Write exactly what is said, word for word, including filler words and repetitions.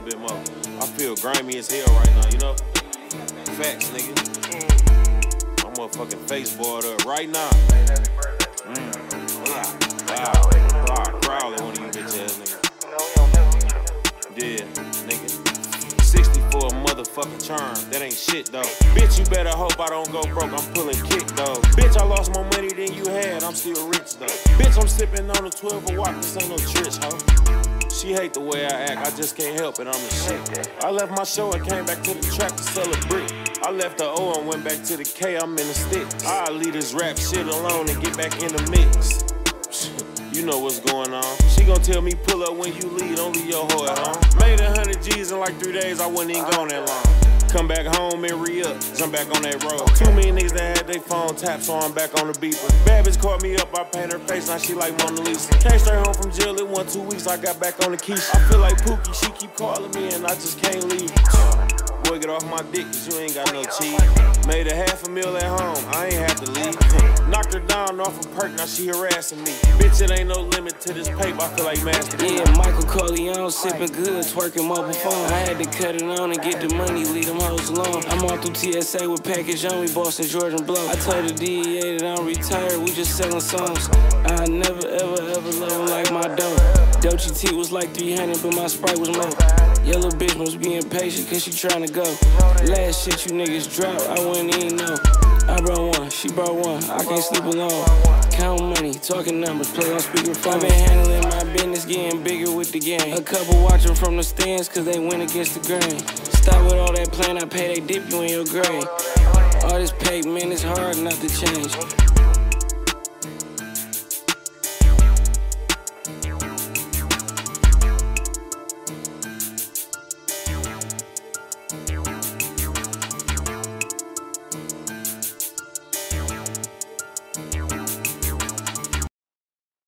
bit more. I feel grimy as hell right now, you know? Facts, nigga. My motherfucking face boiled up right now. Mm. Wow. Wow. Crowley, one of you bitch ass niggas. Yeah, nigga. sixty for a motherfucking charm. That ain't shit, though. Bitch, you better hope I don't go broke. I'm pulling kick, though. Bitch, I lost more money than you had. I'm still rich, though. Bitch, I'm sipping on a twelve a watt. This ain't no trish, ho. She hate the way I act. I just can't help it. I'm the shit. I left my show and came back to the trap to sell a brick. I left the O and went back to the K. I'm in the sticks. I leave this rap shit alone and get back in the mix. You know what's going on. She gon' tell me pull up when you leave, don't leave your hoe at home. Made a hundred G's in like three days, I wasn't even gone that long. Come back home and re-up, jump back on that road. Too many niggas that had their phone tapped, so I'm back on the beeper. Bad bitch caught me up, I paint her face, now she like Mona Lisa. Came straight home from jail, it won two weeks, I got back on the Keisha. I feel like Pookie, she keep calling me and I just can't leave. Boy, get off my dick, cause you ain't got no cheese. Made a half a meal at home, I ain't have to leave. Knocked her down off a perk, now she harassing me. Bitch, it ain't no limit to this paper, I feel like Master P. Yeah, Michael Corleone, sipping good, twerking mobile phone. I had to cut it on and get the money, leave them hoes alone. I'm on through T S A with package on me, Boston, Georgia, and Blow. I told the D E A that I'm retired, we just selling songs. I never, ever, ever love them like my dough. Dolce T was like three hundred, but my Sprite was more. Yellow bitch must be impatient, cause she tryna go. Last shit you niggas dropped, I wouldn't even know. I brought one, she brought one, I can't sleep alone. Count money, talking numbers, play on speakerphone. I been handling my business, getting bigger with the game. A couple watching from the stands, cause they went against the grain. Stop with all that plan, I pay, they dip you in your grave. All this pay, man, it's hard not to change.